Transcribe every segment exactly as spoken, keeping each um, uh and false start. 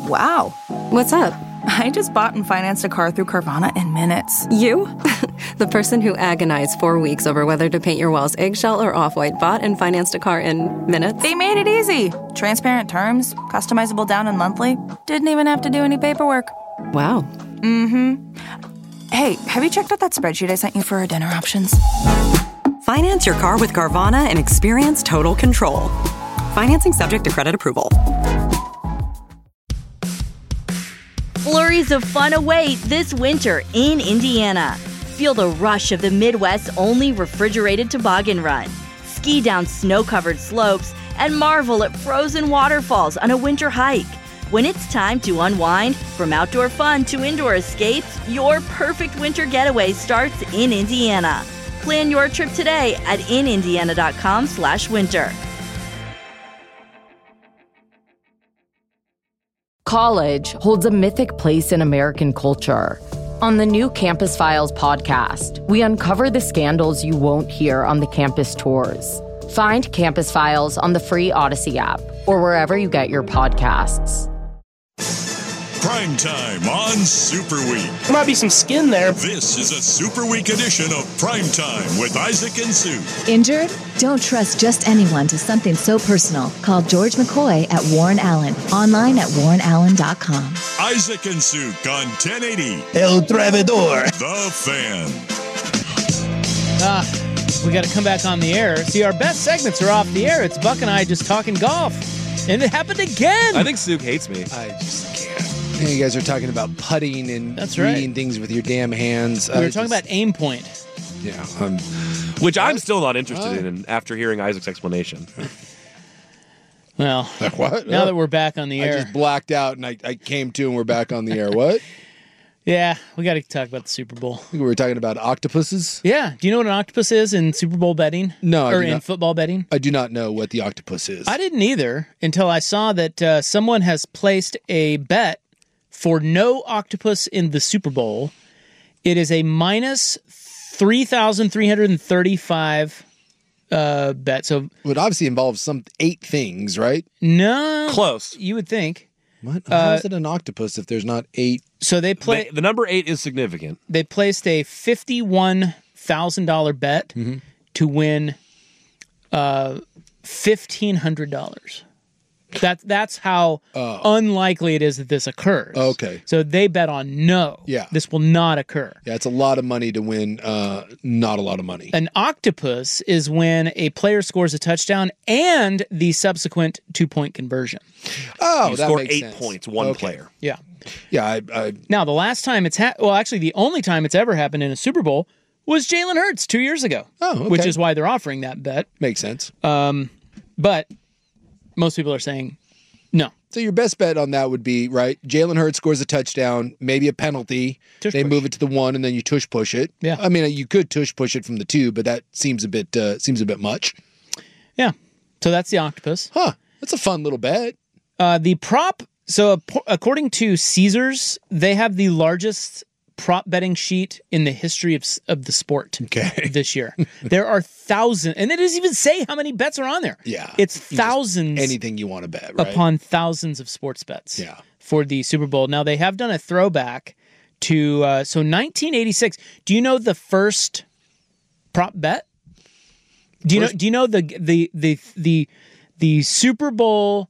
Wow. What's up? I just bought and financed a car through Carvana in minutes. You? The person who agonized four weeks over whether to paint your walls eggshell or off-white bought and financed a car in minutes? They made it easy. Transparent terms, customizable down and monthly. Didn't even have to do any paperwork. Wow. Mm-hmm. Hey, have you checked out that spreadsheet I sent you for our dinner options? Finance your car with Carvana and experience total control. Financing subject to credit approval. Flurries of fun await this winter in Indiana. Feel the rush of the Midwest's only refrigerated toboggan run. Ski down snow-covered slopes and marvel at frozen waterfalls on a winter hike. When it's time to unwind, from outdoor fun to indoor escapes, your perfect winter getaway starts in Indiana. Plan your trip today at inindiana.com slash winter. College holds a mythic place in American culture. On the new Campus Files podcast, we uncover the scandals you won't hear on the campus tours. Find Campus Files on the free Odyssey app or wherever you get your podcasts. Prime time on Super Week. There might be some skin there. This is a Super Week edition of Prime Time with Isaac and Sue. Injured? Don't trust just anyone to something so personal. Call George McCoy at Warren Allen. Online at warren allen dot com. Isaac and Sue on ten eighty. El Travidor. The Fan. Ah, we got to come back on the air. See, our best segments are off the air. It's Buck and I just talking golf. And it happened again. I think Sue hates me. I just can't. Yeah, you guys are talking about putting and That's reading right. things with your damn hands. We were uh, talking just, about aim point. Yeah. Um, Which I'm still not interested Oh. in after hearing Isaac's explanation. Well, what? now Oh. that we're back on the I air. just blacked out and I, I came to and we're back on the air. What? Yeah, we got to talk about the Super Bowl. I think we were talking about octopuses. Yeah. Do you know what an octopus is in Super Bowl betting? No, I Or do in not. football betting? I do not know what the octopus is. I didn't either until I saw that uh, someone has placed a bet for no octopus in the Super Bowl. It is a minus three thousand three hundred thirty-five uh, bet. So it obviously involves some eight things, right? no. Close. You would think. What? How Uh, is it an octopus if there's not eight? So they play. The, the number eight is significant. They placed a fifty-one thousand dollars bet Mm-hmm. to win uh, fifteen hundred dollars. That, that's how Oh. unlikely it is that this occurs. Okay. So they bet on no. Yeah. This will not occur. Yeah, it's a lot of money to win uh, not a lot of money. An octopus is when a player scores a touchdown and the subsequent two-point conversion. Oh, you that score makes eight sense. points, one Okay. player. Yeah. Yeah, I, I, Now, the last time it's ha- well, actually, the only time it's ever happened in a Super Bowl was Jalen Hurts two years ago. Oh, okay. Which is why they're offering that bet. makes sense. Um, but most people are saying no. So your best bet on that would be, right, Jalen Hurts scores a touchdown, maybe a penalty. Tush they push. move it to the one, and then you tush push it. Yeah. I mean, you could tush push it from the two, but that seems a bit uh, seems a bit much. Yeah. So that's the octopus. Huh. That's a fun little bet. Uh, the prop. So ap- according to Caesars, they have the largest prop betting sheet in the history of s- of the sport. Okay. This year, there are thousands, and it doesn't even say how many bets are on there. Yeah. It's You just- thousands. Anything you want to bet, right? Upon thousands of sports bets. Yeah. For the Super Bowl. Now they have done a throwback to uh, so nineteen eighty-six. Do you know the first prop bet? Do you First- know? Do you know the the the the the Super Bowl?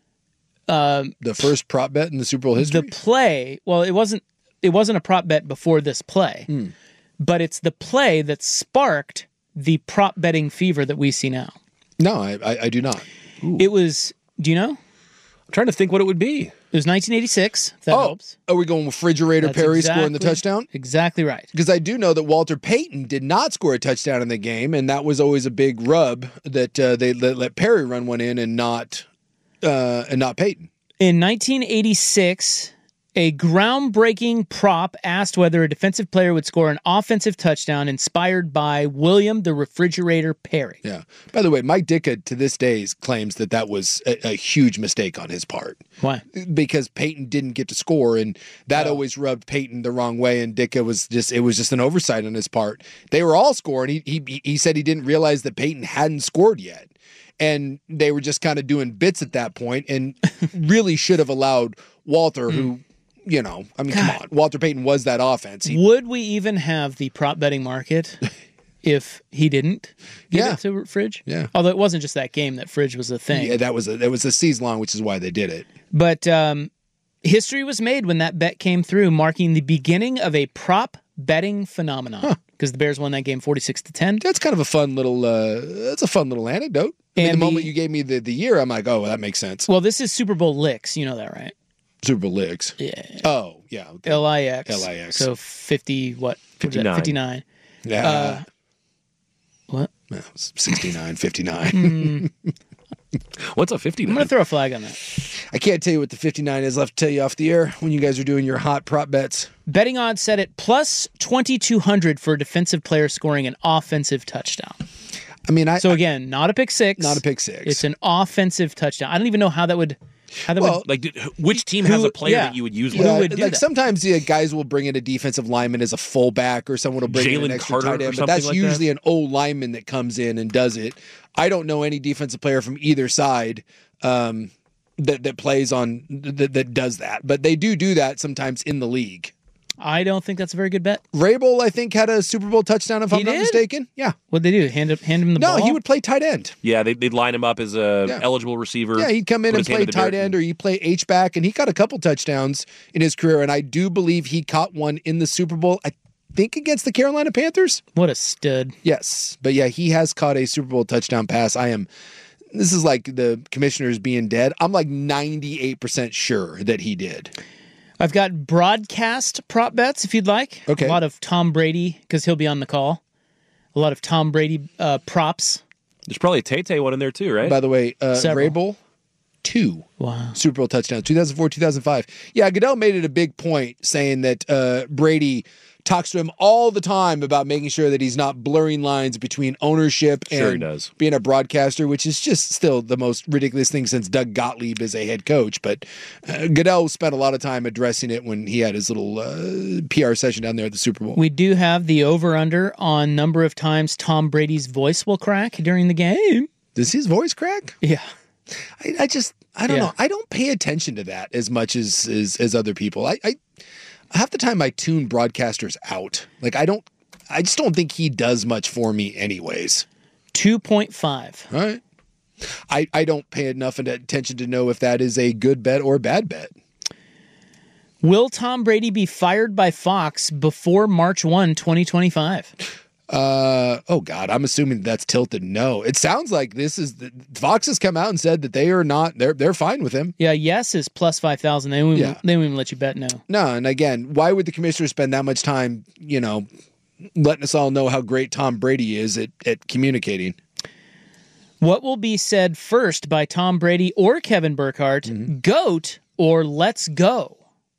Uh, the first prop bet in the Super Bowl history? The play. Well, it wasn't. It wasn't a prop bet before this play, Hmm. but it's the play that sparked the prop betting fever that we see now. No, I, I, I do not. Ooh. It was. Do you know? I'm trying to think what it would be. It was nineteen eighty-six. If that oh, helps. Are we going refrigerator That's Perry scoring the exactly- touchdown? Exactly right. Because I do know that Walter Payton did not score a touchdown in the game, and that was always a big rub that uh, they let, let Perry run one in and not uh, and not Payton. In nineteen eighty-six, a groundbreaking prop asked whether a defensive player would score an offensive touchdown inspired by William the Refrigerator Perry. Yeah. By the way, Mike Ditka to this day claims that that was a, a huge mistake on his part. Why? Because Peyton didn't get to score, and that Oh. always rubbed Peyton the wrong way. And Ditka was just it was just an oversight on his part. They were all scoring. He he he said he didn't realize that Peyton hadn't scored yet. And they were just kind of doing bits at that point and really should have allowed Walter, who, you know, I mean, come on. Walter Payton was that offense. He, Would we even have the prop betting market if he didn't give Yeah. it to Fridge? Yeah. Although it wasn't just that game that Fridge was a thing. yeah, that was a, that was a season long, which is why they did it. But um, history was made when that bet came through, marking the beginning of a prop betting phenomenon. Because the Bears won that game forty-six to ten. That's kind of a fun little, uh, that's a fun little anecdote. I mean, And the the- moment you gave me the, the year, I'm like, oh, well, that makes sense. Well, this is Super Bowl licks. You know that, right? Super Bowl Licks. Yeah. Oh, yeah. Okay. L I X. L I X. So fifty, what? What was that? fifty-nine. fifty-nine. Yeah. Uh, what? Well, it was sixty-nine, fifty-nine. What's a I'm fifty-nine? going to throw a flag on that. I can't tell you what the fifty-nine is. I'll have to tell you off the air when you guys are doing your hot prop bets. Betting odds set at plus twenty-two hundred for a defensive player scoring an offensive touchdown. I mean, I So again, not a pick six. not a pick six. It's an offensive touchdown. I don't even know how that would. How that Well, would. Like, dude, which team has Who- a player yeah. that you would use Who like would that? do like that? sometimes yeah, guys will bring in a defensive lineman as a fullback, or someone will bring in Jalen an extra Carter tight or end. But something that's like usually that? an old lineman that comes in and does it. I don't know any defensive player from either side um, that that plays on that, that does that. But they do do that sometimes in the league. I don't think that's a very good bet. Rabel, I think, had a Super Bowl touchdown, if He I'm not did? mistaken. Yeah. What'd they do? Hand up, hand him the No, ball? he would play tight end. Yeah, they, they'd line him up as a Yeah. eligible receiver. Yeah, he'd come in put and his hand play in the tight dirt end, or he'd play H-back, and he got a couple touchdowns in his career, and I do believe he caught one in the Super Bowl, I think against the Carolina Panthers. What a stud. Yes, but yeah, he has caught a Super Bowl touchdown pass. I am, this is like the commissioners being dead. I'm like ninety-eight percent sure that he did. I've got broadcast prop bets if you'd like. Okay. A lot of Tom Brady, because he'll be on the call. A lot of Tom Brady uh, props. There's probably a Tay-Tay one in there too, right? By the way, uh, Several. Rabel, two Wow. Super Bowl touchdowns, two thousand four, two thousand five. Yeah, Goodell made it a big point saying that uh, Brady talks to him all the time about making sure that he's not blurring lines between ownership and Sure he does. being a broadcaster, which is just still the most ridiculous thing since Doug Gottlieb is a head coach. But uh, Goodell spent a lot of time addressing it when he had his little uh, P R session down there at the Super Bowl. We do have the over-under on number of times Tom Brady's voice will crack during the game. Does his voice crack? Yeah. I, I just, I don't Yeah. know. I don't pay attention to that as much as as, as other people. I, I half the time I tune broadcasters out. Like I don't, I just don't think he does much for me, anyways. two point five. All right. I I don't pay enough attention to know if that is a good bet or a bad bet. Will Tom Brady be fired by Fox before March first, twenty twenty-five? Uh oh God, I'm assuming that's tilted. No, it sounds like this is the, Fox has come out and said that they are not. They're they're fine with him. Yeah, yes is plus five thousand. They won't, Yeah. they won't even let you bet no. No, and again, why would the commissioner spend that much time, you know, letting us all know how great Tom Brady is at, at communicating? What will be said first by Tom Brady or Kevin Burkhardt? Mm-hmm. GOAT or let's go?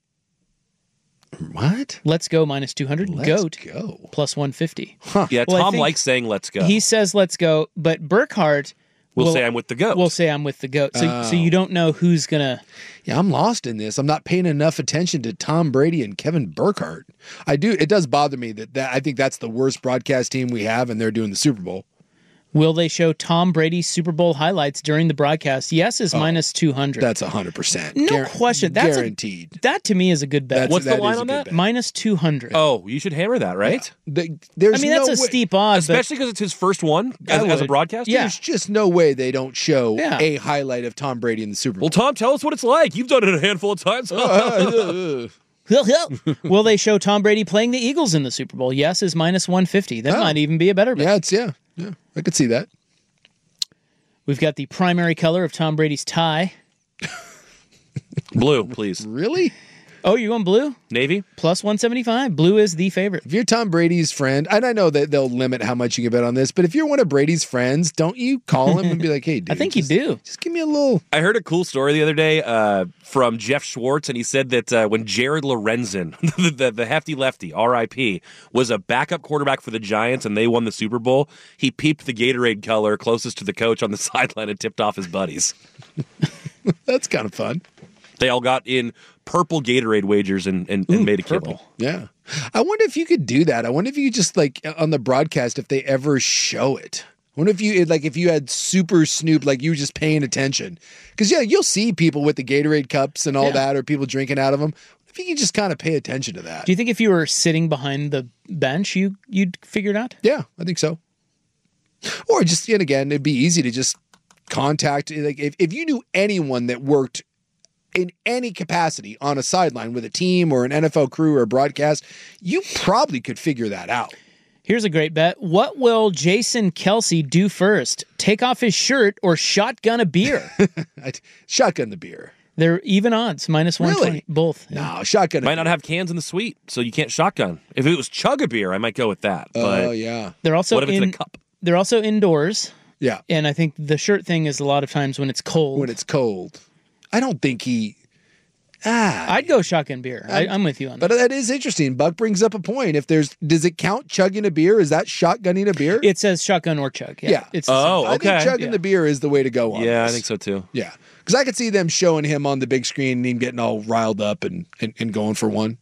What? Let's go minus two hundred. Let's GOAT go. plus one fifty. Yeah, Well, I Tom think likes saying "Let's go." He says let's go, but Burkhardt We'll will say I'm with the goat. We'll say I'm with the GOAT. So, Oh. so you don't know who's going to. Yeah, I'm lost in this. I'm not paying enough attention to Tom Brady and Kevin Burkhardt. I do. It does bother me that, that I think that's the worst broadcast team we have, and they're doing the Super Bowl. Will they show Tom Brady's Super Bowl highlights during the broadcast? Yes is minus two hundred. That's one hundred percent. No question. That's guaranteed. A, that to me is a good bet. That's- What's the that line is a on good that? bet. Minus two hundred. Oh, you should hammer that, right? They- there's I mean, no that's a way- steep odd. Especially because it's his first one I as, as a would. broadcaster. Yeah. There's just no way they don't show Yeah. a highlight of Tom Brady in the Super Bowl. Well, Tom, tell us what it's like. You've done it a handful of times. But will they show Tom Brady playing the Eagles in the Super Bowl? Yes is minus one fifty. That Oh. might even be a better bet. yeah, it's yeah, yeah. I could see that. We've got the primary color of Tom Brady's tie. Blue, please. Really? Oh, you're going blue? Navy? Plus one seventy-five. Blue is the favorite. If you're Tom Brady's friend, and I know that they'll limit how much you can bet on this, but if you're one of Brady's friends, don't you call him and be like, "Hey, dude, I think just, you do. Just give me a little." I heard a cool story the other day uh, from Jeff Schwartz, and he said that uh, when Jared Lorenzen, the, the, the hefty lefty, R I P, was a backup quarterback for the Giants and they won the Super Bowl, he peeped the Gatorade color closest to the coach on the sideline and tipped off his buddies. That's kind of fun. They all got in purple Gatorade wagers and, and, and made a purple. killing. Yeah. I wonder if you could do that. I wonder if you could just like on the broadcast if they ever show it. What if you like if you had Super Snoop, like you were just paying attention? Because yeah, you'll see people with the Gatorade cups and all Yeah. that, or people drinking out of them. If you could just kind of pay attention to that. Do you think if you were sitting behind the bench, you you'd figure it out? Yeah, I think so. Or just, and again, it'd be easy to just contact, like if, if you knew anyone that worked in any capacity on a sideline with a team or an N F L crew or a broadcast, you probably could figure that out. Here's a great bet. What will Jason Kelsey do first? Take off his shirt or shotgun a beer? I'd shotgun the beer. They're even odds, minus one twenty. Really? Both. No, shotgun a Might beer. not have cans in the suite, so you can't shotgun. If it was chug a beer, I might go with that. Oh, But yeah. They're also what if it's in, in a cup? They're also indoors. Yeah. And I think the shirt thing is a lot of times when it's cold. When it's cold. I don't think he... Ah. I'd go shotgun beer. I, I'm with you on that. But that is interesting. Buck brings up a point. If there's... Does it count chugging a beer? Is that shotgunning a beer? It says shotgun or chug. Yeah. Yeah. It's the Oh, same. I okay. think chugging Yeah. the beer is the way to go on Yeah, I this. think so too. Yeah. Because I could see them showing him on the big screen and him getting all riled up and, and, and going for one.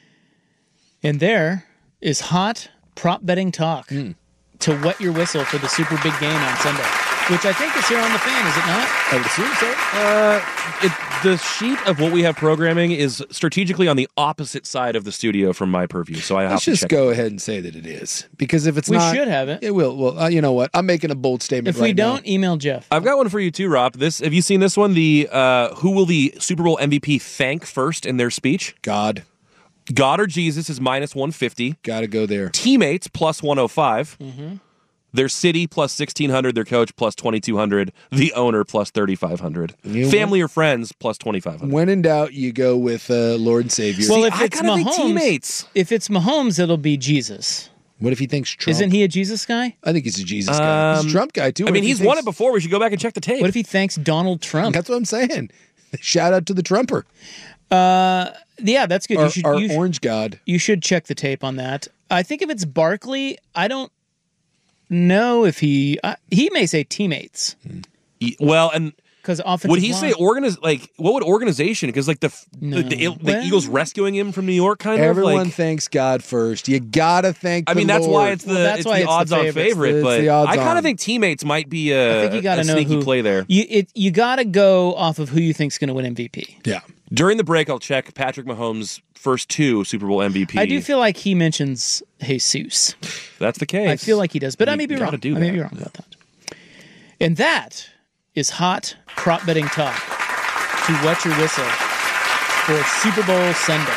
And there is hot prop betting talk Mm. to wet your whistle for the super big game on Sunday, which I think is here on the Fan, is it not? I would assume so. Uh, it, the sheet of what we have programming is strategically on the opposite side of the studio from my purview, so I have Let's to just check. go ahead and say that it is. Because if it's We not... should have it. It will. Well, uh, you know what? I'm making a bold statement If right we now. don't, email Jeff. I've got one for you too, Rob. This have you seen this one? The uh, who will the Super Bowl M V P thank first in their speech? God. God or Jesus is minus one fifty. Got to go there. Teammates plus one oh five. Mm-hmm. Their city plus sixteen hundred. Their coach plus twenty-two hundred. The owner plus thirty-five hundred. You know Family or friends plus twenty-five hundred. When in doubt, you go with uh, Lord and Savior. Well, See, if I it's gotta think Mahomes, teammates. if it's Mahomes, it'll be Jesus. What if he thinks Trump? Isn't he a Jesus guy? I think he's a Jesus guy. He's a Um, Trump guy, too. I What mean, if he he's won thinks- it before. We should go back and check the tape. What if he thanks Donald Trump? That's what I'm saying. Shout out to the Trumper. Uh, yeah, that's good. Our, you should, our you, orange god. you should check the tape on that. I think if it's Barkley, I don't know if he uh, he may say teammates Y- Well, and because offensive would he line- say organiz like what would organization? Because like the No. the, the, the Well- Eagles rescuing him from New York, kind Everyone of like. thanks God first. You gotta thank. I mean, the that's Lord. why it's the Well, that's it's why the it's the odds-on favorites. favorite. It's But the odds I kind on. of think teammates might be a, I think you got a to know sneaky who play there. You it you got to go off of who you think's going to win M V P. Yeah. During the break, I'll check Patrick Mahomes' first two Super Bowl M V P. I do feel like he mentions Jesus. If that's the case. I feel like he does, but You I may be gotta wrong. do I may that. be wrong about that. And that is hot prop betting talk to wet your whistle for Super Bowl Sunday.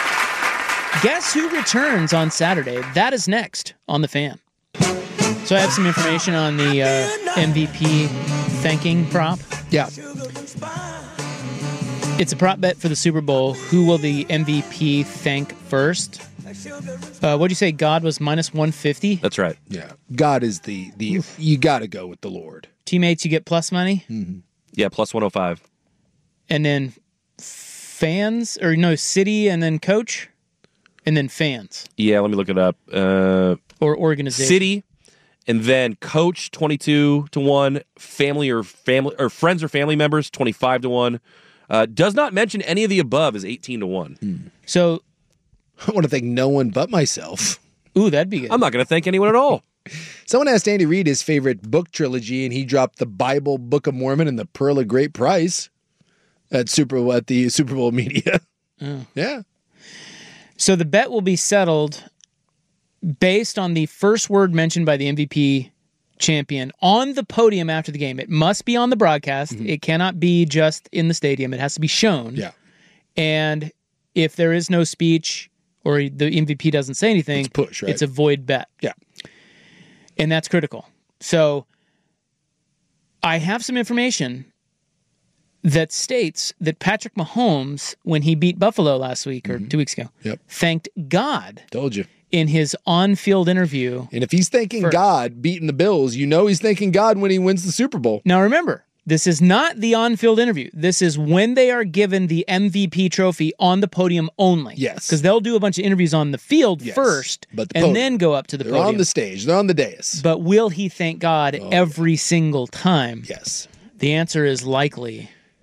Guess who returns on Saturday? That is next on The Fan. So I have some information on the uh, M V P thanking prop. Yeah. It's a prop bet for the Super Bowl. Who will the M V P thank first? Uh, what'd you say? God was minus one fifty? That's right. Yeah. God is the the. You got to go with the Lord. Teammates, you get plus money. Mm-hmm. Yeah, plus one oh five. And then fans, or no, city, and then coach, and then fans, Yeah, let me look it up. Uh, or organization. city, and then coach twenty-two to one. Family or family or friends or family members twenty-five to one. Uh, does not mention any of the above is eighteen to one. So, I want to thank no one but myself. ooh, that'd be good. I'm not going to thank anyone at all. Someone asked Andy Reid his favorite book trilogy, and he dropped the Bible, Book of Mormon, and the Pearl of Great Price at Super at the Super Bowl media. Oh. Yeah. So the bet will be settled based on the first word mentioned by the M V P champion on the podium after the game. It must be on the broadcast. Mm-hmm. It cannot be just in the stadium. It has to be shown. Yeah. And if there is no speech or the M V P doesn't say anything, It's push, right? it's a void bet. Yeah. And that's critical. So I have some information that states that Patrick Mahomes, when he beat Buffalo last week or two weeks ago, Yep. thanked God Told you. in his on-field interview. And if he's thanking First. God beating the Bills, you know he's thanking God when he wins the Super Bowl. Now remember, this is not the on-field interview. This is when they are given the M V P trophy on the podium only. Yes. Because they'll do a bunch of interviews on the field Yes, first but the and podium. then go up to the They're podium. on the stage. They're on the dais. But will he thank God every single time? Yes. The answer is likely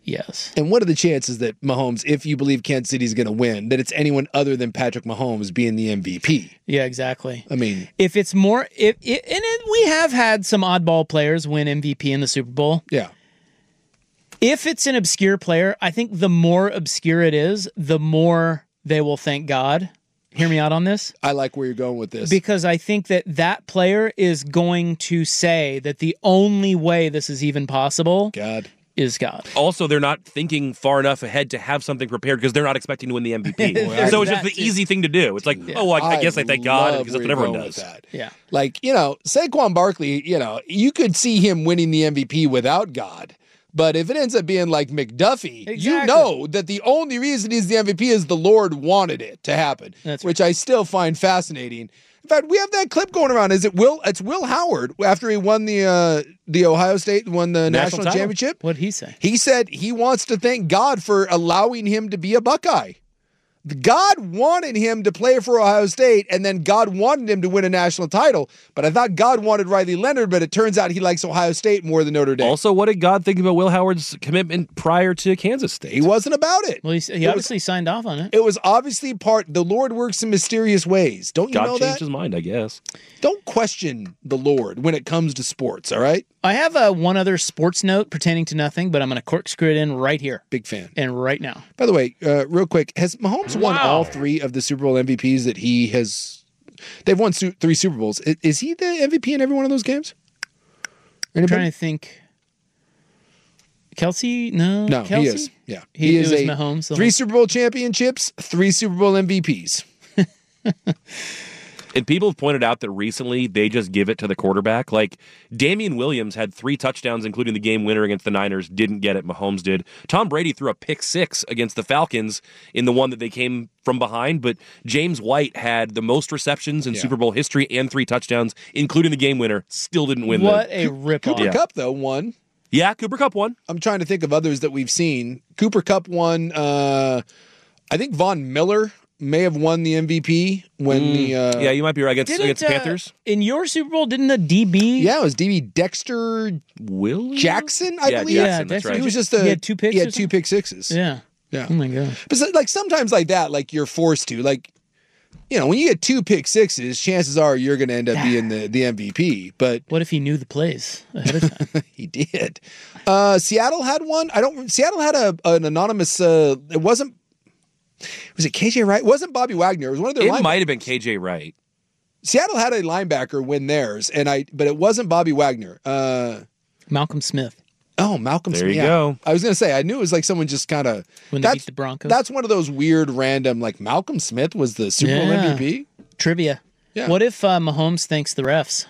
Yes. And what are the chances that Mahomes, if you believe Kansas City's going to win, that it's anyone other than Patrick Mahomes being the M V P? Yeah, exactly. I mean, if it's more, if it, and it, we have had some oddball players win M V P in the Super Bowl. Yeah. If it's an obscure player, I think the more obscure it is, the more they will thank God. Hear me out on this. I like where you're going with this. Because I think that that player is going to say that the only way this is even possible God. is God. Also, they're not thinking far enough ahead to have something prepared because they're not expecting to win the M V P. Boy, so it's just that the too. easy thing to do. It's like, yeah. oh, I, I guess I thank God because that's what everyone does. That. Yeah. Like, you know, Saquon Barkley, you know, you could see him winning the M V P without God. But if it ends up being like McDuffie, exactly. you know that the only reason he's the M V P is the Lord wanted it to happen, That's which right. I still find fascinating. In fact, we have that clip going around. Is it Will? It's Will Howard after he won the uh, the Ohio State won the national, national championship. What did he say? He said he wants to thank God for allowing him to be a Buckeye. God wanted him to play for Ohio State, and then God wanted him to win a national title. But I thought God wanted Riley Leonard, but it turns out he likes Ohio State more than Notre Dame. Also, what did God think about Will Howard's commitment prior to Kansas State? He wasn't about it. Well, he, he obviously was, signed off on it. It was obviously part, the Lord works in mysterious ways. Don't you God know that? God changed his mind, I guess. Don't question the Lord when it comes to sports, all right? I have uh, one other sports note pertaining to nothing, but I'm going to corkscrew it in right here. Big fan. And right now. By the way, uh, real quick, has Mahomes wow. won all three of the Super Bowl M V Ps that he has? They've won su- three Super Bowls. Is, is he the M V P in every one of those games? Anybody? I'm trying to think. Kelsey? No. No, Kelsey? he is. Yeah. He, he it is was a Mahomes. Three whole... Super Bowl championships, three Super Bowl M V Ps. And people have pointed out that recently they just give it to the quarterback. Like, Damian Williams had three touchdowns, including the game winner against the Niners, didn't get it. Mahomes did. Tom Brady threw a pick six against the Falcons in the one that they came from behind, but James White had the most receptions in Yeah. Super Bowl history and three touchdowns, including the game winner, still didn't win. What the... a rip-off. Cooper Yeah. Kupp, though, won. Yeah, Cooper Kupp won. I'm trying to think of others that we've seen. Cooper Kupp won. Uh, I think Von Miller may have won the M V P when mm. the uh, yeah, you might be right against didn't, against the uh, Panthers. In your Super Bowl, didn't the D B? Yeah, it was D B Dexter Will Jackson, I yeah, believe. Jackson, Yeah, that's Dexter, right. He was just a he had two picks. He or had two something? pick sixes. Yeah, yeah. Oh my gosh. But so, like sometimes like that, like you're forced to. Like, you know, when you get two pick sixes, chances are you're going to end up being the the M V P. But what if he knew the plays ahead of time? he did. Uh, Seattle had one. I don't. Seattle had a an anonymous. Uh, it wasn't. Was it K J Wright? It wasn't Bobby Wagner. It was one of their. It might have been K J Wright. Seattle had a linebacker win theirs, and I. But it wasn't Bobby Wagner. Uh, Malcolm Smith. Oh, Malcolm There Smith. you yeah. go. I was going to say, I knew it was like someone just kind of. When they beat the Broncos. That's one of those weird, random, like Malcolm Smith was the Super Bowl Yeah. M V P. Trivia. Yeah. What if uh, Mahomes thanks the refs?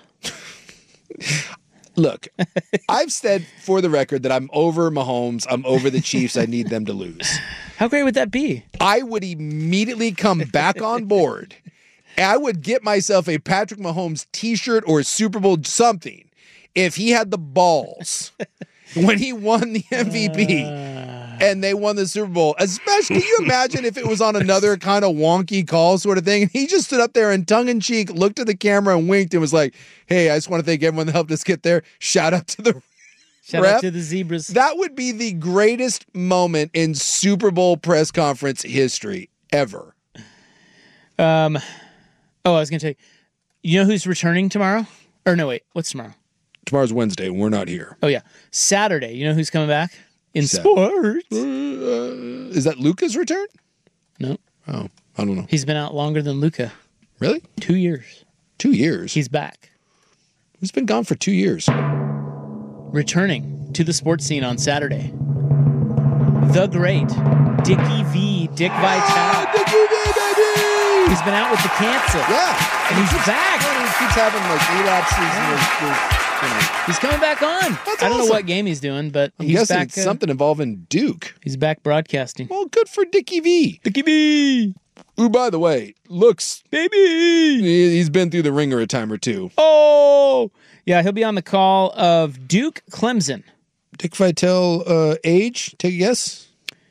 Look, I've said for the record that I'm over Mahomes. I'm over the Chiefs. I need them to lose. How great would that be? I would immediately come back on board. I would get myself a Patrick Mahomes t-shirt or a Super Bowl something if he had the balls when he won the M V P and they won the Super Bowl. Especially, can you imagine if it was on another kind of wonky call sort of thing? And he just stood up there and tongue-in-cheek looked at the camera and winked and was like, hey, I just want to thank everyone that helped us get there. Shout out to the Shout ref. out to the Zebras. That would be the greatest moment in Super Bowl press conference history ever. Um, oh, I was going to tell you, you know who's returning tomorrow? Or no, wait, what's tomorrow? Tomorrow's Wednesday and we're not here. Oh, yeah. Saturday, you know who's coming back? In Saturday. sports. Uh, is that Luca's return? No. Oh, I don't know. He's been out longer than Luca. Really? Two years. Two years? He's back. He's been gone for two years. Returning to the sports scene on Saturday. The great Dickie V. Dick Vitale. Ah, Dickie V, baby! He's been out with the cancer. Yeah. And he's back. He keeps having like relapses and there's, there's, you know. He's coming back on. That's I don't awesome. know what game he's doing, but I'm he's guessing back. it's uh, something involving Duke. He's back broadcasting. Well, good for Dickie V. Dickie V. Who, by the way, looks baby. he- He's been through the ringer a time or two. Oh, yeah. He'll be on the call of Duke Clemson. Dick Vitale, uh, age? Take a guess.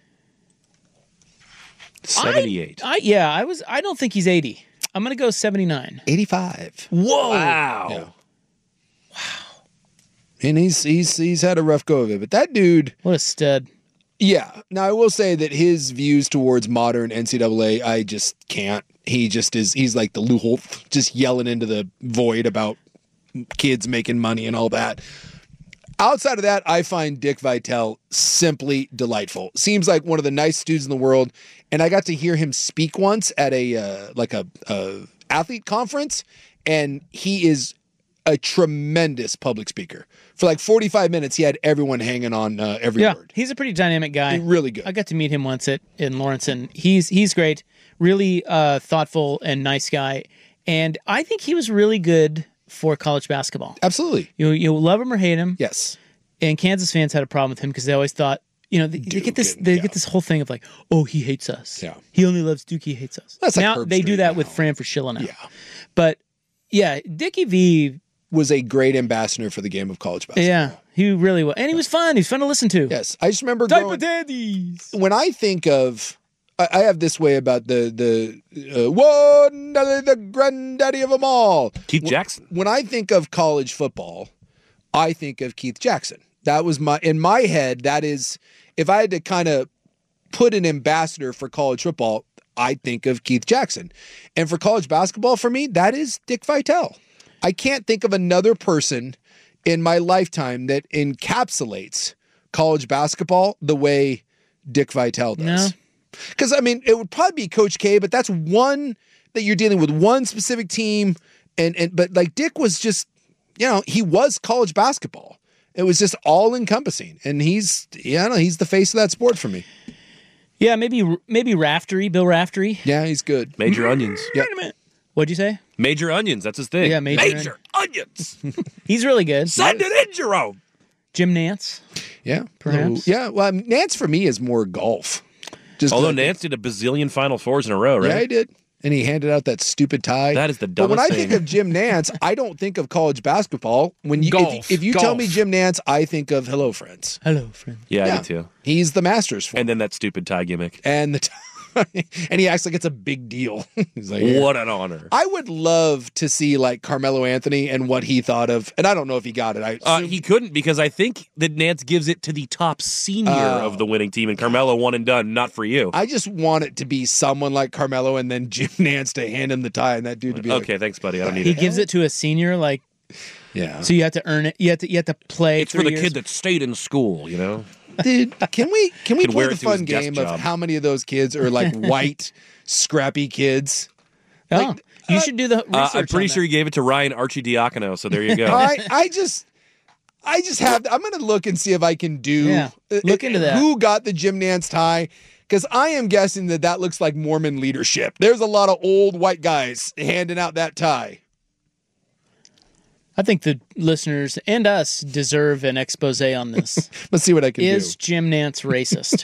seventy-eight. I, yeah, I was. I don't think he's eighty. I'm gonna go seventy-nine. eighty-five. Whoa! Wow. Yeah. Wow. And he's he's he's had a rough go of it, but that dude, What a stud. Yeah. Now, I will say that his views towards modern N C double A, I just can't. He just is, he's like the Lou Holtz, just yelling into the void about kids making money and all that. Outside of that, I find Dick Vitale simply delightful. Seems like one of the nicest dudes in the world. And I got to hear him speak once at a, uh, like a, a athlete conference, and he is a tremendous public speaker. For like forty-five minutes, he had everyone hanging on uh, every yeah, word. He's a pretty dynamic guy. He's really good. I got to meet him once at in Lawrence, and he's he's great. Really uh, thoughtful and nice guy. And I think he was really good for college basketball. Absolutely. You you love him or hate him. Yes. And Kansas fans had a problem with him because they always thought, you know, they, they get this they yeah. get this whole thing of like, oh, he hates us. Yeah. He only loves Duke. He hates us. That's like now Herb they Street do that now. with Fran Fraschilla now. Yeah. But yeah, Dickie V was a great ambassador for the game of college basketball. Yeah, he really was. And he was fun. He's fun to listen to. Yes. I just remember Type growing, of daddies. When I think of, I, I have this way about the, the uh, one, the granddaddy of them all. Keith Jackson. When I think of college football, I think of Keith Jackson. That was my, in my head, that is, if I had to kind of put an ambassador for college football, I think of Keith Jackson. And for college basketball, for me, that is Dick Vitale. I can't think of another person in my lifetime that encapsulates college basketball the way Dick Vitale does. Because, I mean, it would probably be Coach K, but that's one that you're dealing with, one specific team. And, and but like Dick was just, you know, he was college basketball. It was just all encompassing. And he's, yeah, I don't know, he's the face of that sport for me. Yeah, maybe maybe Raftery, Bill Raftery. Yeah, he's good. Major Onions. Yep. What'd you say? Major Onions, that's his thing. Yeah, Major, Major Onions. He's really good. Send it in, Jerome. Jim Nance. Yeah. Perhaps. Yeah, well, I mean, Nance for me is more golf. Just Although like, Nance did a bazillion Final Fours in a row, right? Yeah, he did. And he handed out that stupid tie. That is the But dumbest when I thing. think of Jim Nance, I don't think of college basketball. When you, Golf. If, if you Golf. tell me Jim Nance, I think of Hello Friends. Hello, friend. Yeah, Yeah. I do too. He's the Masters for And then that stupid tie gimmick. and the t- and he acts like it's a big deal. He's like, What an honor. I would love to see like Carmelo Anthony and what he thought of, and I don't know if he got it. I Uh, assume- he couldn't because I think that Nance gives it to the top senior Oh. of the winning team, and Carmelo one and done, not for you. I just want it to be someone like Carmelo and then Jim Nance to hand him the tie and that dude to be okay, thanks, buddy. I don't need He it. gives it to a senior, like, yeah. so you have to earn it. You have to you have to play. It's for three the years. kid that stayed in school, you know? Dude, can we can we Could play wear the it to his fun desk game job. of how many of those kids are like white, scrappy kids? Oh, Like, you uh, should do the research. Uh, I'm pretty on sure that. he gave it to Ryan Archidiakono, so there you go. I I just I just have I'm gonna look and see if I can do Yeah, look into that. Who got the Jim Nance tie? Because I am guessing that that looks like Mormon leadership. There's a lot of old white guys handing out that tie. I think the listeners and us deserve an expose on this. Let's see what I can Is do. Jim Nance racist?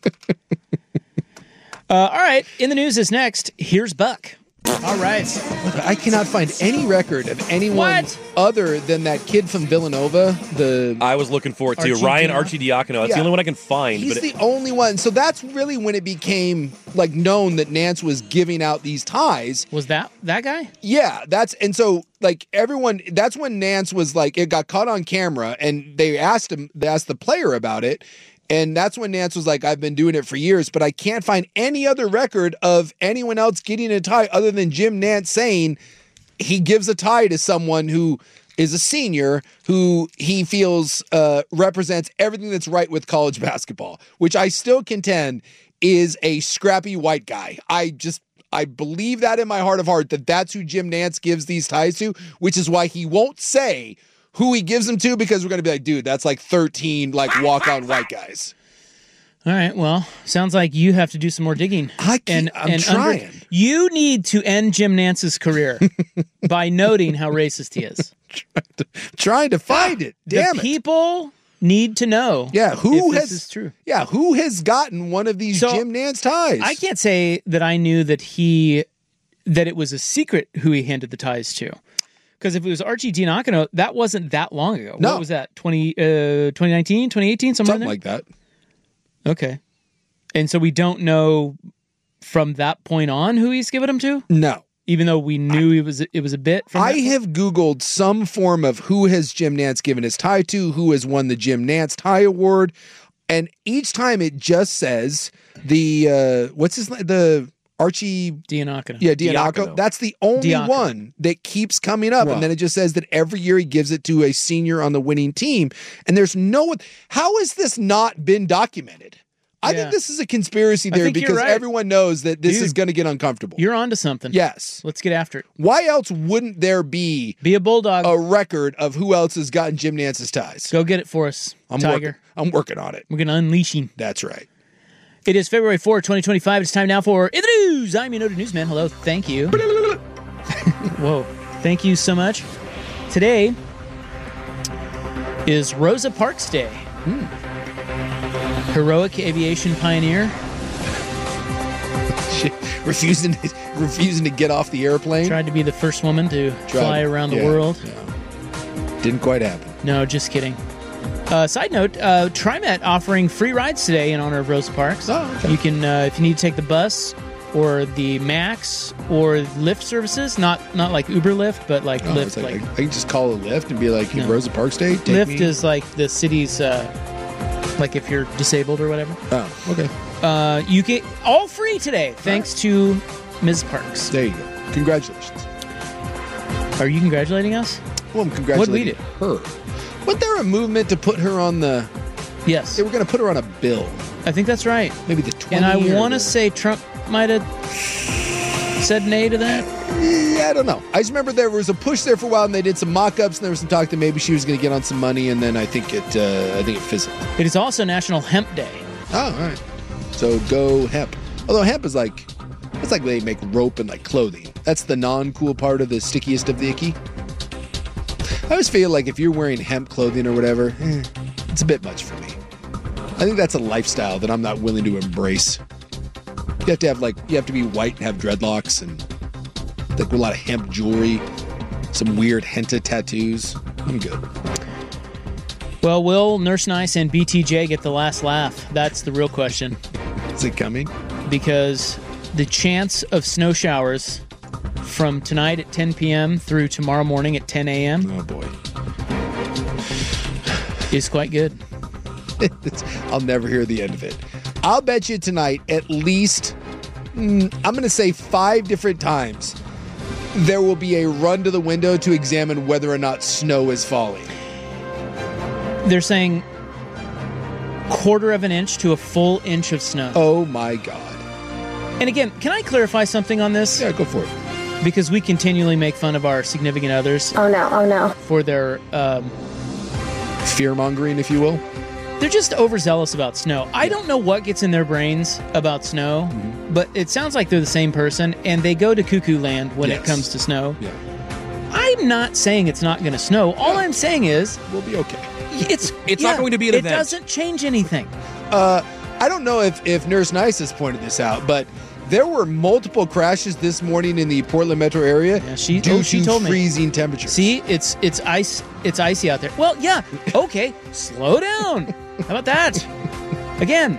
uh, all right, in the news is next. Here's Buck. All right. I cannot find any record of anyone What? other than that kid from Villanova. The I was looking for it too. Archie Ryan Diakono? Archidiakono. That's Yeah. the only one I can find. He's but the it, only one. So that's really when it became like known that Nance was giving out these ties. Was that that guy? Yeah, that's and so like everyone. That's when Nance was like it got caught on camera, and they asked him. They asked the player about it, and that's when Nance was like, "I've been doing it for years, but I can't find any other record of anyone else getting a tie other than Jim Nance saying he gives a tie to someone who." Is a senior who he feels uh, represents everything that's right with college basketball, which I still contend is a scrappy white guy. I just, I believe that in my heart of heart that that's who Jim Nance gives these ties to, which is why he won't say who he gives them to because we're going to be like, dude, that's like thirteen like walk-on white guys. All right. Well, sounds like you have to do some more digging. I can't, I'm trying. under- you need to end Jim Nance's career by noting how racist he is. Trying to find it. Damn the it. people need to know. Yeah, who if has this is true? Yeah, who has gotten one of these So, Jim Nance ties? I can't say that I knew that he that it was a secret who he handed the ties to. Because if it was Archie Diakono, that wasn't that long ago. No. What was that? twenty, uh, twenty nineteen, twenty eighteen, somewhere Something in like that. there? Okay. And so we don't know from that point on who he's given them to? No. Even though we knew it was it was a bit from I that- have Googled some form of who has Jim Nance given his tie to, who has won the Jim Nance tie award, and each time it just says the uh, what's his name? The Archie Diacono. Yeah, Diacono. Diacono. That's the only Diacono. one that keeps coming up. Wow. And then it just says that every year he gives it to a senior on the winning team. And there's no one. How has this not been documented? I Yeah. think this is a conspiracy I theory think you're because right. everyone knows that this Dude, is going to get uncomfortable. You're onto something. Yes. Let's get after it. Why else wouldn't there be Be a bulldog. a record of who else has gotten Jim Nance's ties? Go get it for us, I'm Tiger. Working, I'm working on it. We're going to unleash him. That's right. It is February fourth, twenty twenty-five. It's time now for In the News. I'm your noted newsman. Hello. Thank you. Whoa. Thank you so much. Today is Rosa Parks Day. Hmm. Heroic aviation pioneer. She, refusing, to, refusing to get off the airplane. Tried to be the first woman to Tried fly to- around the yeah, world. yeah. Didn't quite happen. No, just kidding. Uh, side note, uh, TriMet offering free rides today in honor of Rosa Parks. Oh, okay. You can, uh, if you need to take the bus or the Max or Lyft services, not not like Uber Lyft, but like Oh, Lyft. it's like, Like, I, I can just call a Lyft and be like, No. Rosa Parks Day, take Lyft me. is like the city's, uh, like if you're disabled or whatever. Oh, okay. Uh, you get all free today, thanks to Miz Parks. There you go. Congratulations. Are you congratulating us? Well, I'm congratulating What'd we her. Wasn't there a movement to put her on the... Yes. They were going to put her on a bill. I think that's right. Maybe the twenty And I or want to the- say Trump might have said nay to that. Yeah, I don't know. I just remember there was a push there for a while, and they did some mock-ups, and there was some talk that maybe she was going to get on some money, and then I think it, uh, I think it fizzled. It is also National Hemp Day. Oh, all right. So go hemp. Although hemp is like, it's like they make rope and like clothing. That's the non-cool part of the stickiest of the icky. I always feel like if you're wearing hemp clothing or whatever, eh, it's a bit much for me. I think that's a lifestyle that I'm not willing to embrace. You have to have like, you have to be white and have dreadlocks and like a lot of hemp jewelry, some weird henna tattoos. I'm good. Well, will Nurse Nice and B T J get the last laugh? That's the real question. Is it coming? Because the chance of snow showers from tonight at ten p.m. through tomorrow morning at ten a.m. Oh, boy. is quite good. It's, I'll never hear the end of it. I'll bet you tonight at least, mm, I'm going to say five different times, there will be a run to the window to examine whether or not snow is falling. They're saying quarter of an inch to a full inch of snow. Oh my God. And again, can I clarify something on this? Yeah, go for it. Because we continually make fun of our significant others. Oh no, oh no. For their um, fear-mongering, if you will. They're just overzealous about snow. I don't know what gets in their brains about snow, Mm-hmm. but it sounds like they're the same person, and they go to cuckoo land when Yes. it comes to snow. Yeah. I'm not saying it's not going to snow. All I'm saying is we'll be okay. It's It's yeah, not going to be an it event. doesn't change anything. Uh, I don't know if, if Nurse Nice has pointed this out, but there were multiple crashes this morning in the Portland metro area Yeah, she, due oh, she to told me. freezing temperatures. See, it's it's ice. It's icy out there. Well, yeah. Okay, slow down. How about that? Again.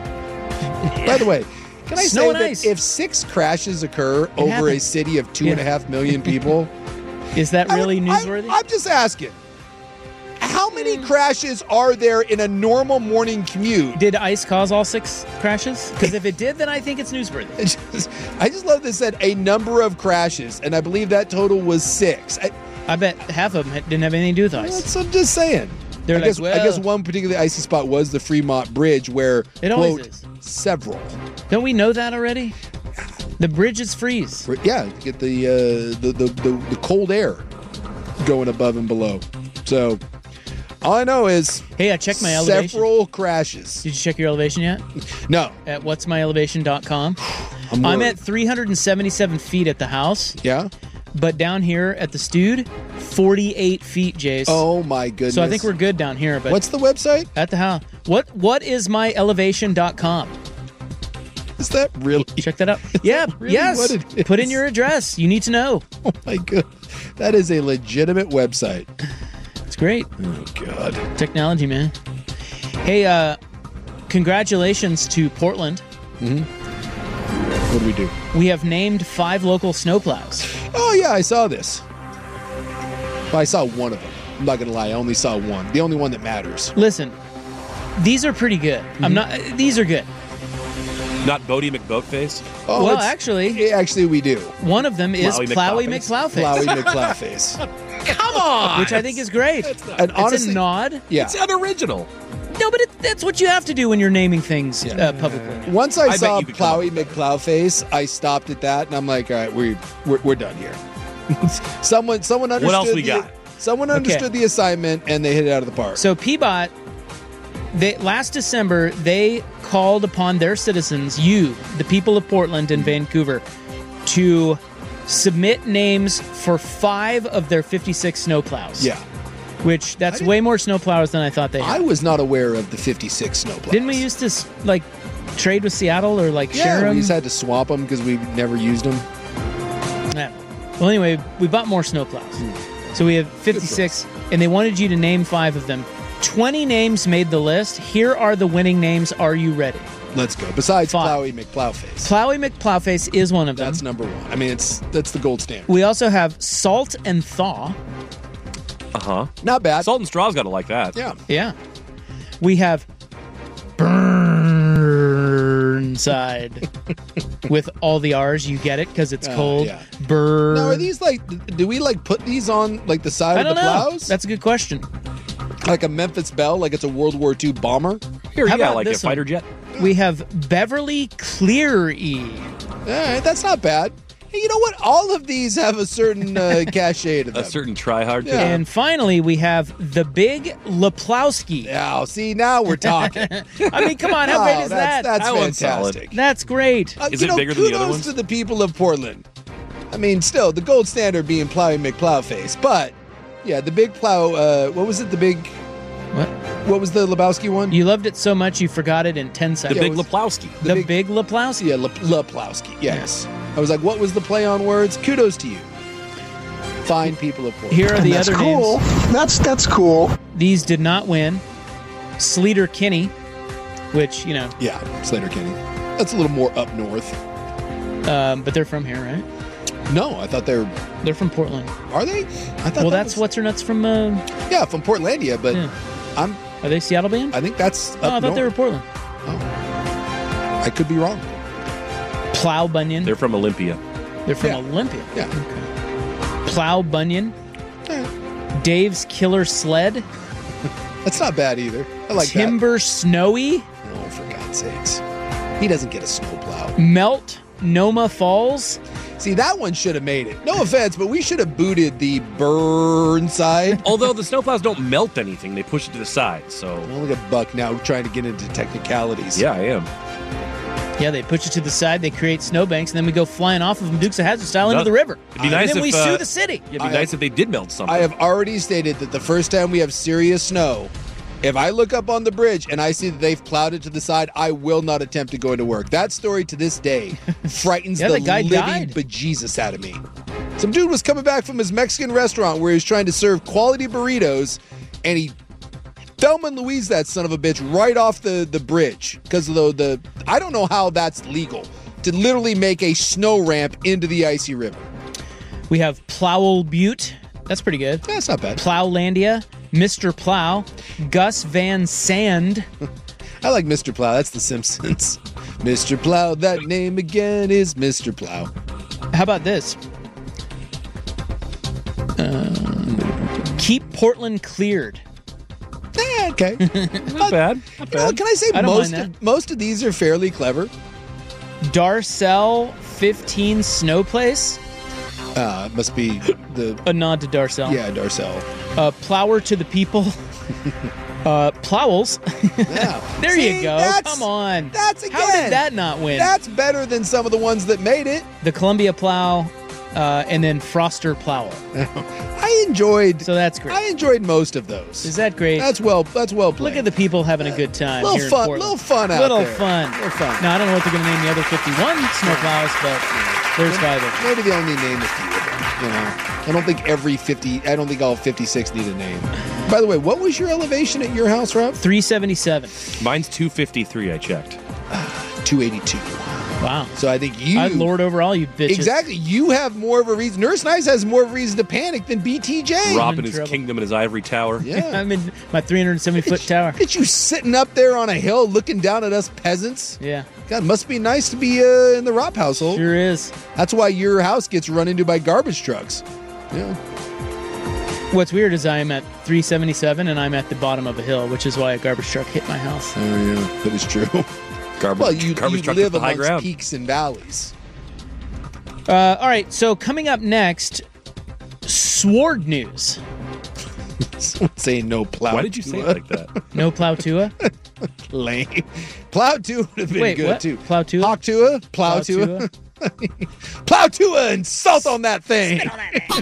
By the way, can I Snow say and that ice. if six crashes occur over a happens. city of two and a Yeah. half million people, Is that I really would- I- newsworthy? I'm just asking. How many crashes are there in a normal morning commute? Did ice cause all six crashes? Because if it did, then I think it's newsworthy. It just- I just love this said a number of crashes, and I believe that total was six. I, I bet half of them didn't have anything to do with ice. that's, I'm just saying. They're I like, guess, I guess well- one particularly icy spot was the Fremont Bridge, where It always quote is. several. Don't we know that already? The bridges freeze. Yeah, to get the, uh, the, the the the cold air going above and below. So all I know is Hey, I checked my elevation. several crashes. Did you check your elevation yet? No, At what's my elevation dot com. I'm, I'm worried. at three hundred seventy-seven feet at the house, Yeah. but down here at the Stewed, forty-eight feet, Jace. Oh my goodness. so I think we're good down here. But What's the website? at the house? What What is my elevation dot com? Is that really? Check that out. Yeah, really yes. what it Put in is? your address. You need to know. Oh my god, that is a legitimate website. It's great. Oh god. Technology, man. Hey, uh, congratulations to Portland. What do we do? We have named five local snowplows. Oh yeah, I saw this. Well, I saw one of them. I'm not gonna lie, I only saw one. The only one that matters. Listen, These are pretty good. Mm-hmm. I'm not. These are good. Not Bodie McBoatface? Oh, well, it's- actually, actually, we do. one of them is Plowy Plowy McPlowface. McPlowface. Plowy McPlowface. Come on! Which I think is great. And It's honestly, a nod. yeah. It's unoriginal. No, but it, that's what you have to do when you're naming things uh, publicly. Once I, I bet saw you could come Plowy McPlowface, I stopped at that, and I'm like, all right, we we're, we're done here. someone someone understood. else we the, got? Someone understood the assignment, and they hit it out of the park. So P B O T, they, last December, they called upon their citizens, you, the people of Portland and Vancouver, to submit names for five of their fifty-six snowplows. Yeah. Which, that's way more snowplows than I thought they had. I was not aware of the fifty-six snowplows. Didn't we used to, like, trade with Seattle or, like, Yeah, share them? we just had to swap them because we never used them. Yeah. Well, anyway, we bought more snowplows. So we have fifty-six, and they wanted you to name five of them. twenty names made the list. Here are the winning names. Are you ready? Let's go. Besides Five. Plowy McPlowface. Plowy McPlowface is one of them. That's number one. I mean, it's that's the gold standard. We also have Salt and Thaw. Uh-huh. Not bad. Salt and Straw's got to like that. Yeah. Yeah. We have Burnside. With all the R's, you get it because it's Uh, cold. yeah. Burn. Now, are these like, do we like put these on like the side I of don't the know. plows? That's a good question. Like a Memphis Belle, like it's a World War Two bomber? Here, How yeah, about like a this one? fighter jet. We have Beverly Cleary. All right, that's not bad. Hey, you know what? All of these have a certain uh, cachet to them. A certain try-hard. Yeah. And finally, we have the Big Leplowski. Now, see, now we're talking. I mean, come on, how Oh, great is that's, that? That's That one's fantastic. That's great. Uh, Is you it know, bigger than the other kudos ones? to the people of Portland. I mean, still, the gold standard being Plowy McPlowface. But, yeah, the big plow, uh, what was it? The big, What? what was the Lebowski one? You loved it so much you forgot it in ten The seconds. Big it was- Leplowski. The, big- big, Leplowski. Yeah, Le- Leplowski. Yes. I was like, what was the play on words? Kudos to you. Fine people of Portland. Here are the That's other cool. names. That's that's cool. These did not win. Sleater Kinney, which, you know, Yeah, Slater Kinney. That's a little more up north. um, but they're from here, right? No, I thought they were. They're from Portland. Are they? I thought Well, that that's was- what's her nuts from. Uh, Yeah, from Portlandia, but Yeah. I'm. are they Seattle band? I think that's. Up Oh, I thought north. they were Portland. I could be wrong. Plow Bunyan. They're from Olympia. They're from Yeah. Olympia. Yeah. Okay. Plow Bunyan. Dave's Killer Sled. That's not bad either. I like Timber Snowy. that. Oh, for God's sakes. He doesn't get a snowplow. Melt Noma Falls. See, that one should have made it. No offense, but we should have booted the Burnside. Although the snowplows don't melt anything, they push it to the side. So Well, look at Buck now trying to get into technicalities. yeah, I am. Yeah, they push it to the side, they create snowbanks, and then we go flying off of them Dukes of Hazzard style into No, the river. it'd be and nice then if, we uh, sue the city. Yeah, it'd be I nice have- if they did melt something. I have already stated that the first time we have serious snow, if I look up on the bridge and I see that they've plowed it to the side, I will not attempt to go into work. That story to this day frightens Yeah, the the guy living died. bejesus out of me. Some dude was coming back from his Mexican restaurant where he was trying to serve quality burritos, and he Thelma and Louise that son of a bitch right off the, the bridge because of the, the I don't know how that's legal to literally make a snow ramp into the icy river. We have Plowell Butte. That's pretty good. That's not bad. Plowlandia. Mister Plow. Gus Van Sand. I like Mister Plow. That's The Simpsons. Mister Plow, that name again is Mister Plow. How about this? Uh, keep Portland cleared. Eh, okay. Not bad. Not You know, bad. can I say I don't most mind of, most of these are fairly clever? Darcel fifteen Snow Place. Uh, must be the A nod to Darcel. yeah Darcel. Uh, Plower to the People. uh, Plowels. Yeah, There See, you go. that's- Come on. That's again. How did that not win? That's better than some of the ones that made it. The Columbia Plow, uh, and then Froster Plower. I enjoyed. So that's great. I enjoyed most of those. Is that great? That's well. That's well played. Look at the people having a good time. Little here in fun- Portland. little fun out Little there. fun. Little fun. Now I don't know what they're going to name the other fifty-one snowplows, but there's five of them. Maybe they only name a few of them. You know, I don't think every fifty. I don't think all fifty-six need a name. By the way, what was your elevation at your house, Rob? three seventy-seven. Mine's two fifty-three. I checked. two eighty-two. Wow. So I think you... I lord over all you bitches. Exactly. You have more of a reason. Nurse Nice has more of a reason to panic than B T J. Rob in his trouble. Kingdom in his ivory tower. Yeah. I'm in my three hundred seventy foot tower. Look at you sitting up there on a hill looking down at us peasants. Yeah. God, must be nice to be uh, in the Rob household. Sure is. That's why your house gets run into by garbage trucks. Yeah. What's weird is I am at three seventy-seven and I'm at the bottom of a hill, which is why a garbage truck hit my house. Oh, yeah. That is true. Garbage, well, you, garbage you truck live the high amongst ground. peaks and valleys. Uh, all right, so coming up next, Sword news. Someone saying no plow. Why did you say it like that? No plow Tua? Lame. Plow Tua would have been Wait, good what? too. Plow Tua? Hawk Tua? Plow, Plow Tua? Tua? Plow Tua and salt on that thing. Spit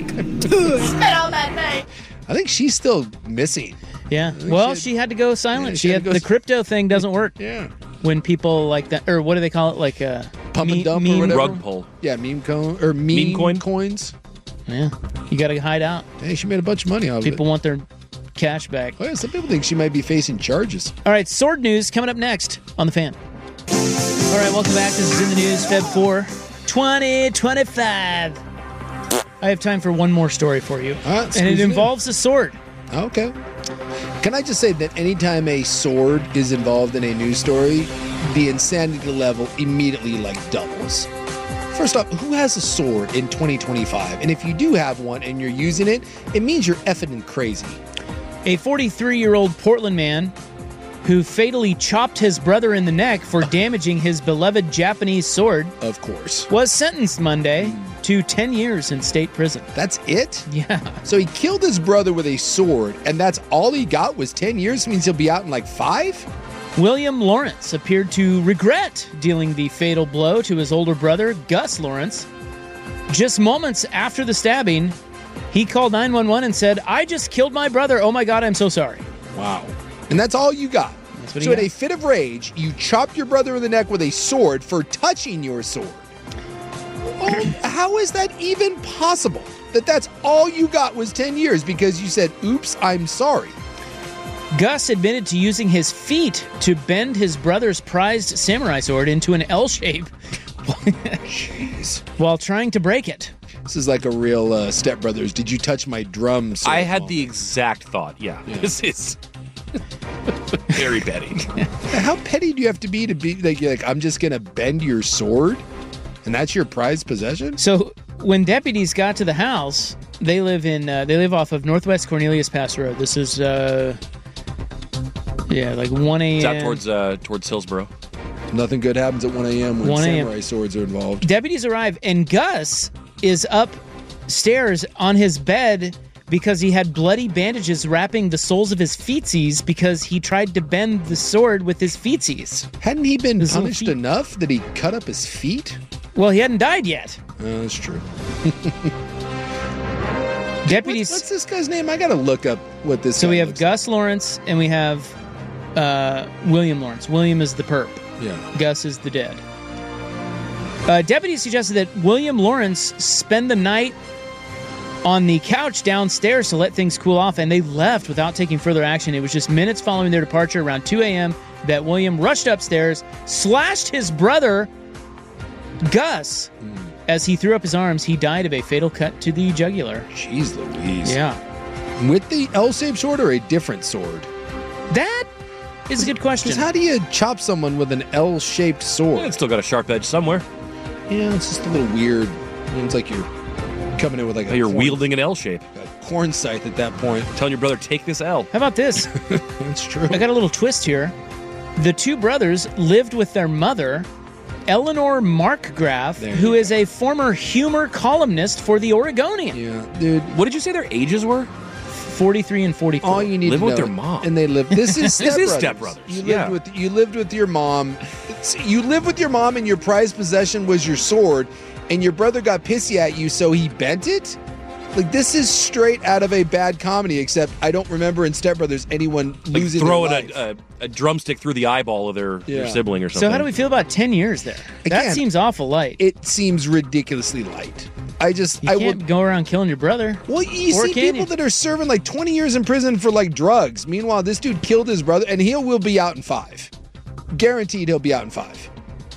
on that thing. I think she's still missing. Yeah. Well, she had to go silent. Yeah, she she had had to go the crypto thing doesn't work. Yeah. When people like that, or what do they call it? Like uh, Pump me- and dump meme, or whatever. Rug pull. Yeah, meme coin or meme, Meme coin? coins. Yeah. You got to hide out. Hey, she made a bunch of money off People of it. want their cash back. Oh, yeah, some people think she might be facing charges. All right, sword news coming up next on The Fan. All right, welcome back. This is In the News, February fourth, twenty twenty-five. I have time for one more story for you, All right, and squeeze it it in. involves a sword. Okay. Can I just say that anytime a sword is involved in a news story, the insanity level immediately like doubles. First off, who has a sword in twenty twenty-five? And if you do have one and you're using it, it means you're effing crazy. A forty-three-year-old Portland man who fatally chopped his brother in the neck for damaging his beloved Japanese sword, of course, was sentenced Monday to ten years in state prison. That's it? Yeah. So he killed his brother with a sword, and that's all he got was ten years? Means he'll be out in like five? William Lawrence appeared to regret dealing the fatal blow to his older brother, Gus Lawrence. Just moments after the stabbing, he called nine one one and said, "I just killed my brother. Oh my God, I'm so sorry." Wow. And that's all you got. That's what so he in got. a fit of rage, you chopped your brother in the neck with a sword for touching your sword. Oh, how is that even possible? That that's all you got was ten years because you said, "Oops, I'm sorry." Gus admitted to using his feet to bend his brother's prized samurai sword into an L shape Jeez. while trying to break it. This is like a real uh, Step Brothers. Did you touch my drums? I had the exact thought. Yeah, yeah. This is very petty. How petty do you have to be to be like, you're like, I'm just going to bend your sword? And that's your prized possession? So when deputies got to the house, they live in uh, they live off of Northwest Cornelius Pass Road. This is uh, yeah, like one a.m. It's out towards uh, towards Hillsboro. Nothing good happens at one a.m. when one a.m. samurai swords are involved. Deputies arrive, and Gus is upstairs on his bed because he had bloody bandages wrapping the soles of his feetsies because he tried to bend the sword with his feetsies. Hadn't he been His little punished feet. enough that he cut up his feet? Well, he hadn't died yet. Oh, that's true. Deputies. What's, what's this guy's name? I got to look up what this So guy we have looks Gus Lawrence and we have uh, William Lawrence. William is the perp. like. Yeah. Gus is the dead. Uh, deputies suggested that William Lawrence spend the night on the couch downstairs to let things cool off, and they left without taking further action. It was just minutes following their departure, around two a.m., that William rushed upstairs, slashed his brother, Gus. Mm. As he threw up his arms, he died of a fatal cut to the jugular. Jeez Louise. Yeah. With the L-shaped sword or a different sword? That is a good question. Because how do you chop someone with an L-shaped sword? It's still got a sharp edge somewhere. Yeah, it's just a little weird. It's like you're coming in with like a You're corn, wielding an L shape. a corn scythe at that point. Telling your brother, take this L. How about this? That's true. I got a little twist here. The two brothers lived with their mother, Eleanor Markgraf, There who you is a former humor columnist for The Oregonian. Yeah, dude. What did you say their ages were? forty-three and forty-four. All you need Live to with know, their mom. and they live. This is Step This is Brothers. Step Brothers, You lived yeah. with you lived with your mom. It's- you lived with your mom, and your prized possession was your sword. And your brother got pissy at you, so he bent it. Like, this is straight out of a bad comedy. Except I don't remember in Step Brothers anyone Like losing throwing their life. a, a, a drumstick through the eyeball of their, their Yeah. sibling or something. So how do we feel about ten years there? that Again, seems awful light. It seems ridiculously light. I just You I can't would. go around killing your brother. Well, you Or see can people you? that are serving like twenty years in prison for like drugs. Meanwhile, this dude killed his brother, and he will be out in five. Guaranteed, he'll be out in five.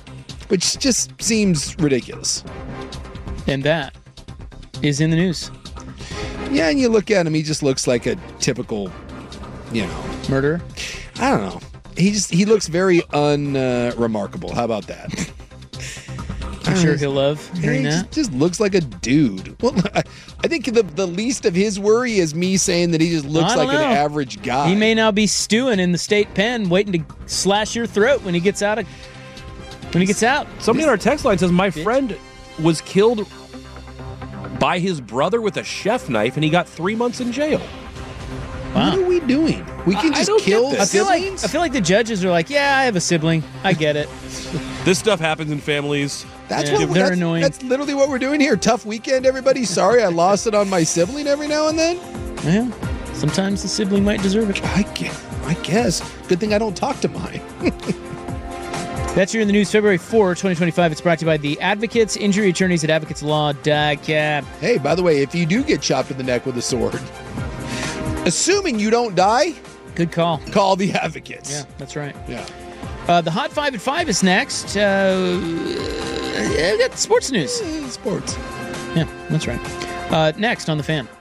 which just seems ridiculous. And that is in the news. Yeah, and you look at him, he just looks like a typical, you know, murderer. I don't know. He just he looks very unremarkable. Uh, How about that? I'm sure he'll love hearing he that. Just, just looks like a dude. Well, I, I think the the least of his worry is me saying that he just looks I like don't an know. average guy. He may now be stewing in the state pen, waiting to slash your throat when he gets out of when he gets out. Somebody on our text line says my friend was killed by his brother with a chef knife, and he got three months in jail. Wow. What are we doing? We can I- I just don't kill get this. I feel like siblings? I feel like the judges are like, yeah, I have a sibling. I get it. This stuff happens in families. That's Yeah, what they're that's, annoying. That's literally what we're doing here. Tough weekend, everybody. Sorry, I lost it on my sibling every now and then. Well, sometimes the sibling might deserve it. I guess. I guess. Good thing I don't talk to mine. That's your in the news, February fourth, twenty twenty-five. It's brought to you by the Advocates, injury attorneys at advocates law dot com. Hey, by the way, if you do get chopped in the neck with a sword, assuming you don't die, good call. Call the Advocates. Yeah, that's right. Yeah. Uh, the Hot Five at Five is next. Uh, we got sports news. Sports. Yeah, that's right. Uh, next on The Fan.